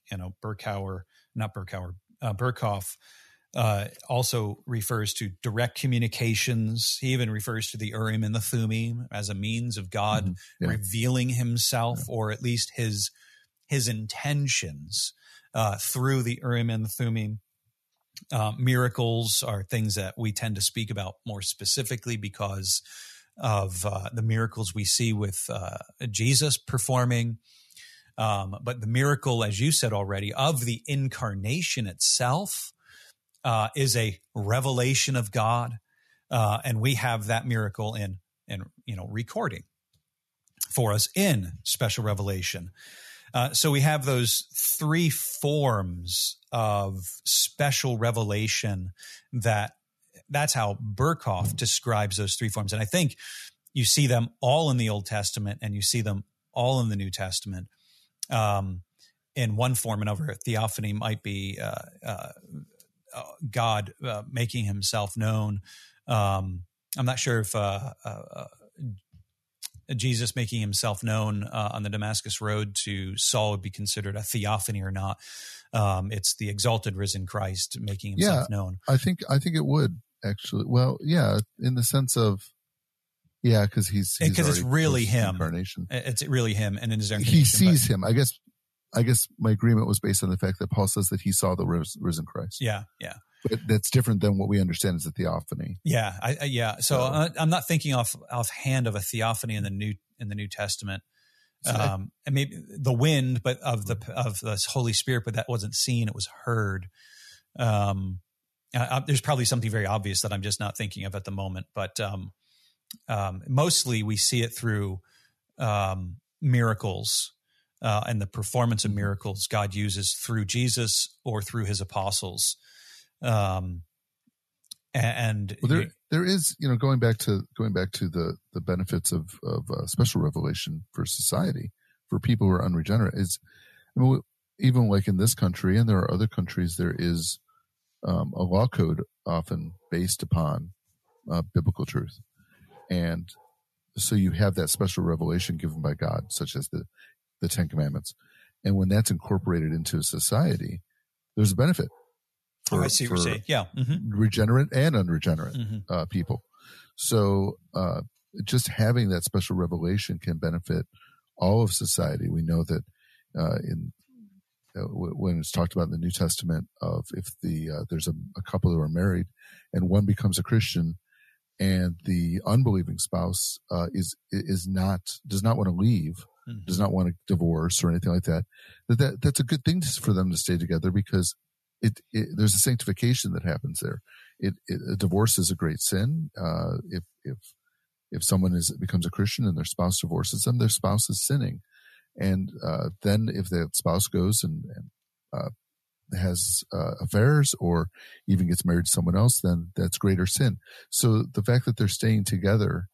Berkhoff also refers to direct communications. He even refers to the Urim and the Thummim as a means of God revealing himself, or at least his intentions through the Urim and the Thummim. Miracles are things that we tend to speak about more specifically because of the miracles we see with Jesus performing. But the miracle, as you said already, of the incarnation itself is a revelation of God. And we have that miracle in recording for us in special revelation. So we have those three forms of special revelation that's how Berkhoff describes those three forms. And I think you see them all in the Old Testament and you see them all in the New Testament. In one form, another theophany might be God making himself known. I'm not sure if Jesus making himself known on the Damascus Road to Saul would be considered a theophany or not. It's the exalted risen Christ making himself known. I think it would actually. Well, yeah, in the sense of, yeah, because because it's really him. Incarnation. It's really him, and in his incarnation, he sees him. I guess my agreement was based on the fact that Paul says that he saw the risen Christ. Yeah. But that's different than what we understand as a theophany. Yeah. So I'm not thinking offhand of a theophany in the New Testament. And maybe the wind, but of the Holy Spirit, but that wasn't seen; it was heard. There's probably something very obvious that I'm just not thinking of at the moment, but mostly we see it through miracles and the performance of miracles God uses through Jesus or through his apostles. There is, going back to the benefits of special revelation for society, for people who are unregenerate, even like in this country, and there are other countries, there is a law code often based upon biblical truth. And so you have that special revelation given by God, such as the Ten Commandments. And when that's incorporated into society, there's a benefit. I see what you're saying. Yeah. Mm-hmm. Regenerate and unregenerate people. So just having that special revelation can benefit all of society. We know that when it's talked about in the New Testament, of if there's a couple who are married and one becomes a Christian and the unbelieving spouse does not want to leave, does not want to divorce or anything like that, that's a good thing for them to stay together, because there's a sanctification that happens there. A divorce is a great sin. If someone becomes a Christian and their spouse divorces them, their spouse is sinning. And then if that spouse goes and has affairs or even gets married to someone else, then that's greater sin. So the fact that they're staying together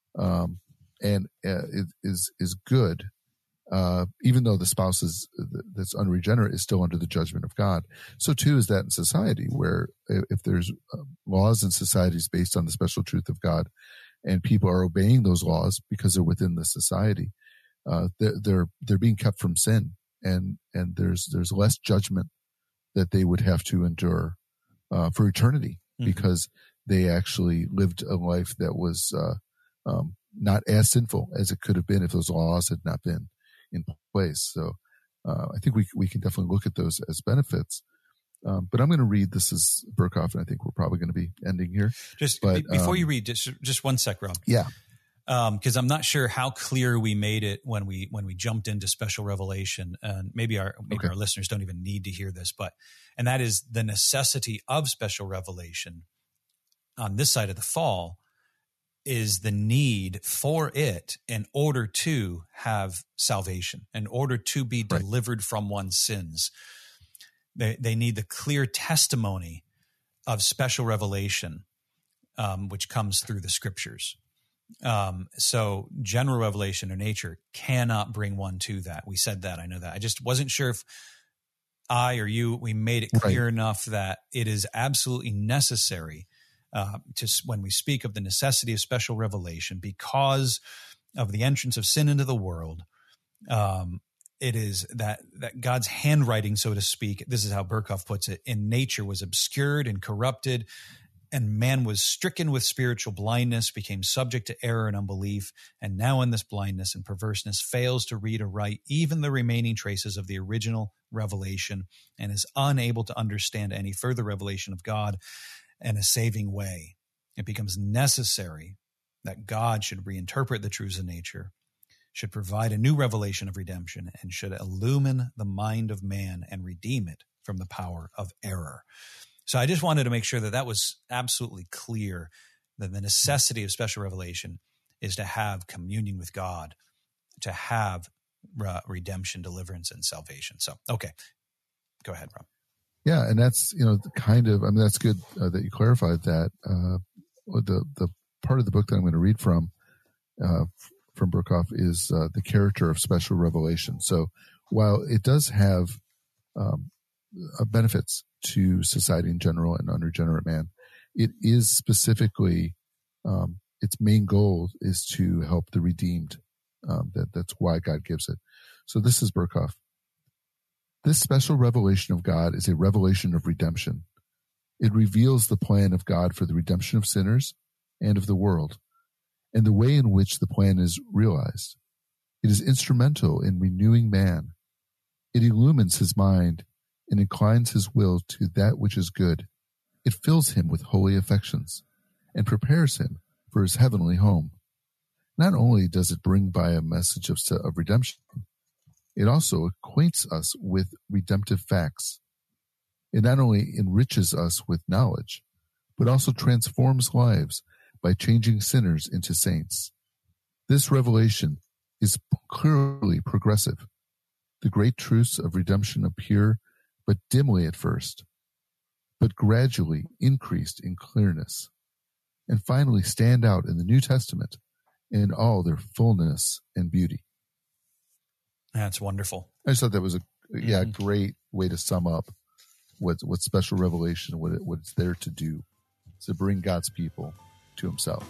is good. Even though the spouse that's unregenerate is still under the judgment of God. So too is that in society, where if there's laws in societies based on the special truth of God, and people are obeying those laws because they're within the society, they're being kept from sin, and there's less judgment that they would have to endure for eternity, because they actually lived a life that was not as sinful as it could have been if those laws had not been in place. So I think we can definitely look at those as benefits. But I'm going to read, this is Berkhof, and I think we're probably going to be ending here. Before you read, just one sec, Rob. Yeah. Because I'm not sure how clear we made it when we jumped into special revelation, and maybe our listeners don't even need to hear this, and that is the necessity of special revelation on this side of the fall is the need for it in order to have salvation, in order to be delivered from one's sins. They need the clear testimony of special revelation, which comes through the scriptures. So general revelation or nature cannot bring one to that. We said that. I know that. I just wasn't sure if I or you, we made it clear enough that it is absolutely necessary when we speak of the necessity of special revelation because of the entrance of sin into the world. It is that God's handwriting, so to speak, this is how Berkhof puts it, in nature was obscured and corrupted, and man was stricken with spiritual blindness, became subject to error and unbelief, and now in this blindness and perverseness fails to read or write even the remaining traces of the original revelation, and is unable to understand any further revelation of God in a saving way. It becomes necessary that God should reinterpret the truths of nature, should provide a new revelation of redemption, and should illumine the mind of man and redeem it from the power of error. So I just wanted to make sure that was absolutely clear, that the necessity of special revelation is to have communion with God, to have redemption, deliverance, and salvation. So, okay, go ahead, Rob. Yeah, and that's, that's good that you clarified that. The part of the book that I'm going to read from Berkhof is The Character of Special Revelation. So while it does have benefits to society in general and unregenerate man, it is specifically its main goal is to help the redeemed That's why God gives it. So this is Berkhof. This special revelation of God is a revelation of redemption. It reveals the plan of God for the redemption of sinners and of the world, and the way in which the plan is realized. It is instrumental in renewing man. It illumines his mind and inclines his will to that which is good. It fills him with holy affections and prepares him for his heavenly home. Not only does it bring by a message of redemption, it also acquaints us with redemptive facts. It not only enriches us with knowledge, but also transforms lives by changing sinners into saints. This revelation is clearly progressive. The great truths of redemption appear but dimly at first, but gradually increased in clearness, and finally stand out in the New Testament in all their fullness and beauty. That's wonderful. I just thought that was a great way to sum up what special revelation, what it's there to do, to bring God's people to himself.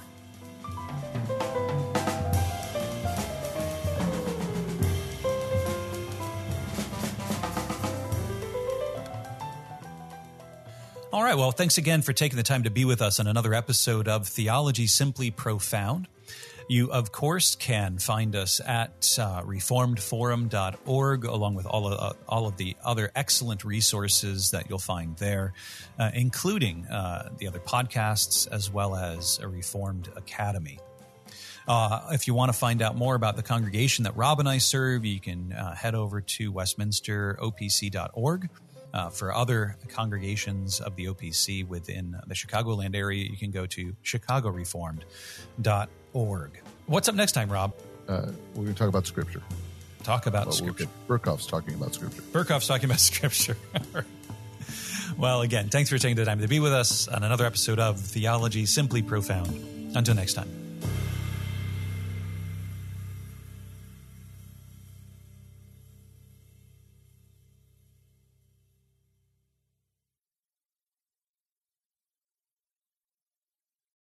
All right. Well, thanks again for taking the time to be with us on another episode of Theology Simply Profound. You, of course, can find us at reformedforum.org, along with all of the other excellent resources that you'll find there, including the other podcasts, as well as a Reformed Academy. If you want to find out more about the congregation that Rob and I serve, you can head over to westminsteropc.org. For other congregations of the OPC within the Chicagoland area, you can go to chicagoreformed.org. What's up next time, Rob? We're going to talk about Scripture. Talk about Scripture. Berkhof's talking about Scripture. Berkhof's talking about Scripture. Well, again, thanks for taking the time to be with us on another episode of Theology Simply Profound. Until next time.